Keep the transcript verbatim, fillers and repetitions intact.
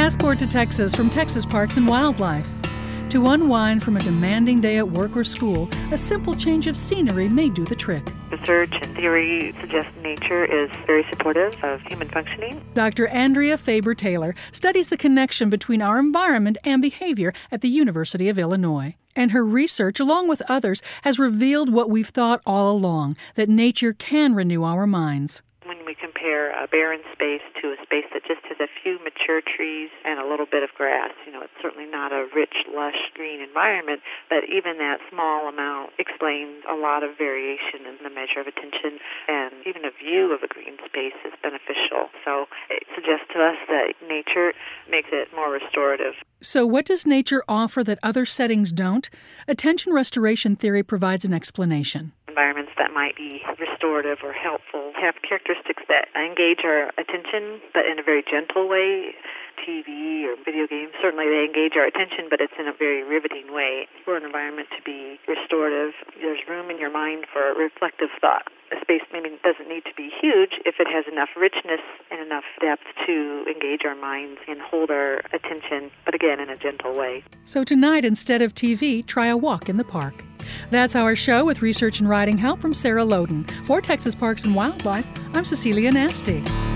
Passport to Texas from Texas Parks and Wildlife. To unwind from a demanding day at work or school, a simple change of scenery may do the trick. Research and theory suggest nature is very supportive of human functioning. Doctor Andrea Faber-Taylor studies the connection between our environment and behavior at the University of Illinois. And her research, along with others, has revealed what we've thought all along, that nature can renew our minds. When we compare a barren space to a space that just has a few mature trees and a little bit of grass, you know, it's certainly not a rich, lush, green environment, but even that small amount explains a lot of variation in the measure of attention, and even a view of a green space is beneficial. So it suggests to us that nature makes it more restorative. So what does nature offer that other settings don't? Attention restoration theory provides an explanation. Environments that might be restorative or helpful have characteristics that engage our attention, but in a very gentle way. T V or video games, certainly they engage our attention, but it's in a very riveting way. For an environment to be restorative, there's room in your mind for reflective thought. A space maybe doesn't need to be huge if it has enough richness and enough depth to engage our minds and hold our attention, but again, in a gentle way. So tonight, instead of T V, try a walk in the park. That's our show with research and writing help from Sarah Loden. For Texas Parks and Wildlife, I'm Cecilia Nasty.